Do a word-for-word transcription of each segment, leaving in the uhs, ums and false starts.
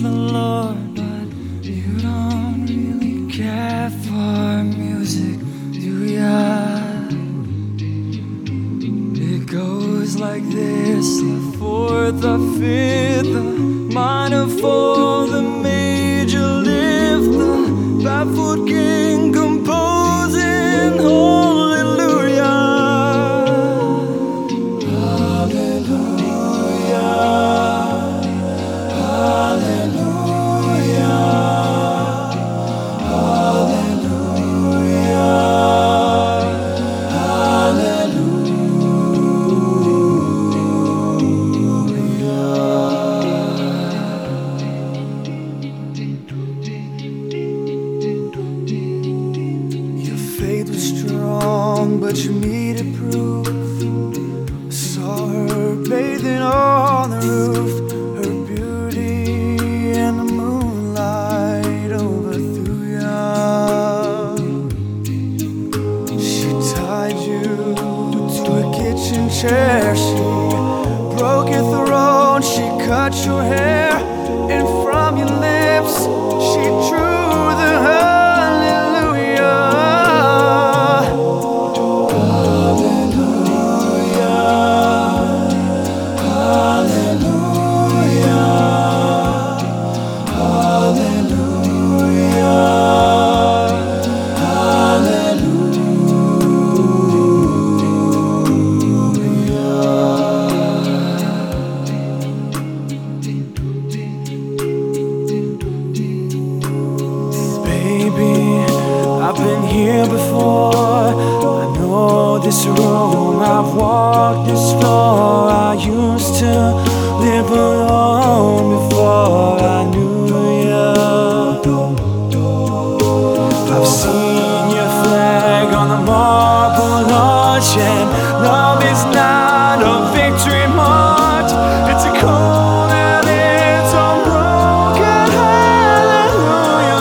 the Lord, but you don't really care for music, do ya? It goes like this: the fourth, the fifth, the minor four, the major lift, the barefoot king composing hallelujah, hallelujah, hallelujah, hallelujah, faith was strong, but you needed proof. Saw her bathing on the roof, her beauty and the moonlight overthrew ya. She tied you to a kitchen chair, she broke your throat, she cut your hair, and from your lips she drew the hallelujah. I've been here before, I know this room, I've walked this floor. I used to live alone before I knew ya. I've seen your flag on the marble arch, and love is not a victory march, it's a cold and it's a broken hallelujah.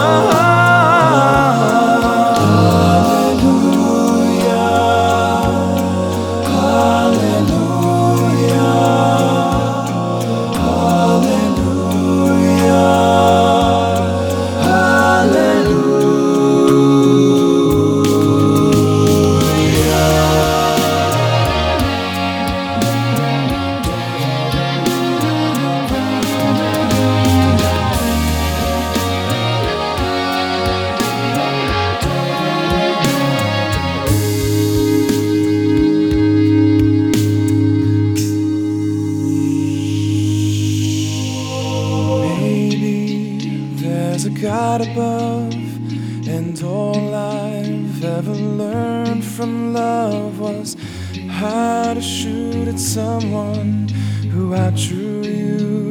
There's a God above, and all I've ever learned from love was how to shoot at someone who outdrew you.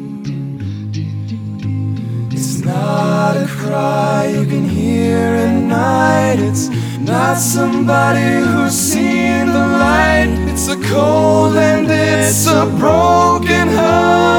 It's not a cry you can hear at night, it's not somebody who's seen the light, it's a cold and it's a broken heart.